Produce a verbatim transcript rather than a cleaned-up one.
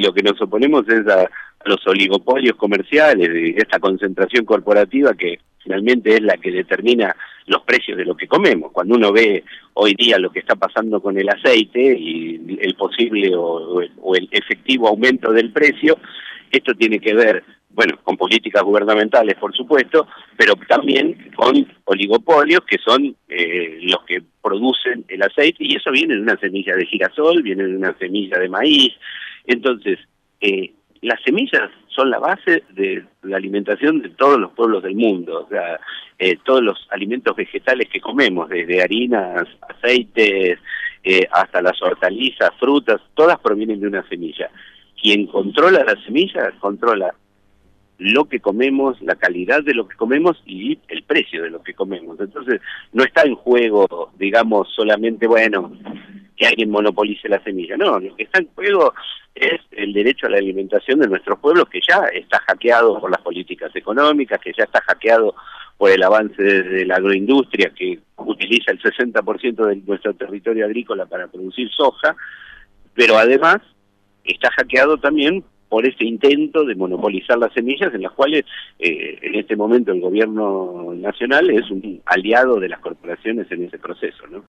lo que nos oponemos es a, a los oligopolios comerciales, de esta concentración corporativa que finalmente es la que determina los precios de lo que comemos. Cuando uno ve hoy día lo que está pasando con el aceite y el posible o, o el efectivo aumento del precio, esto tiene que ver, bueno, con políticas gubernamentales, por supuesto, pero también con oligopolios que son eh, los que producen el aceite, y eso viene de una semilla de girasol, viene de una semilla de maíz. Entonces, eh, las semillas son la base de la alimentación de todos los pueblos del mundo, o sea, eh, todos los alimentos vegetales que comemos, desde harinas, aceites, eh, hasta las hortalizas, frutas, todas provienen de una semilla. Quien controla la semilla, controla lo que comemos, la calidad de lo que comemos y el precio de lo que comemos. Entonces, no está en juego, digamos, solamente, bueno, que alguien monopolice la semilla. No, lo que está en juego es el derecho a la alimentación de nuestros pueblos, que ya está hackeado por las políticas económicas, que ya está hackeado por el avance de la agroindustria, que utiliza el sesenta por ciento de nuestro territorio agrícola para producir soja, pero además está hackeado también por este intento de monopolizar las semillas, en las cuales eh, en este momento el gobierno nacional es un aliado de las corporaciones en ese proceso, ¿no?